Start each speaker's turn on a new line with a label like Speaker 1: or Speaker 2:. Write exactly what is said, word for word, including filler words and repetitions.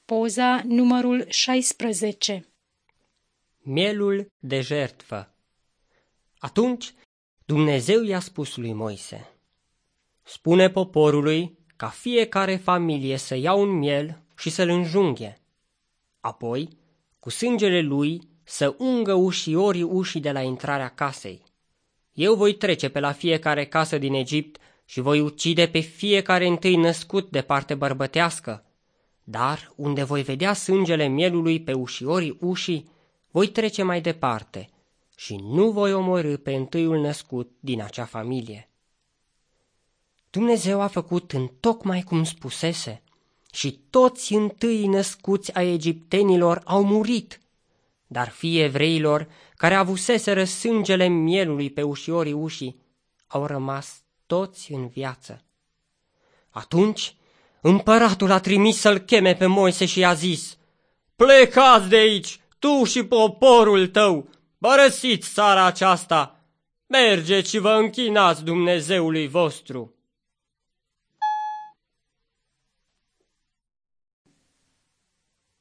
Speaker 1: Poza numărul șaisprezece.
Speaker 2: Mielul de jertfă. Atunci Dumnezeu i-a spus lui Moise: spune poporului ca fiecare familie să ia un miel și să-l înjunghe. Apoi, cu sângele lui, să ungă ușiorii ușii de la intrarea casei. Eu voi trece pe la fiecare casă din Egipt și voi ucide pe fiecare întâi născut de parte bărbătească. Dar unde voi vedea sângele mielului pe ușiorii ușii, voi trece mai departe și nu voi omorî pe întâiul născut din acea familie. Dumnezeu a făcut întocmai cum spusese și toți întâii născuți ai egiptenilor au murit, dar fiii evreilor care avuseseră sângele mielului pe ușiorii ușii au rămas toți în viață. Atunci împăratul a trimis să-l cheme pe Moise și i-a zis: plecați de aici, tu și poporul tău, părăsiți țara aceasta, mergeți și vă închinați Dumnezeului vostru.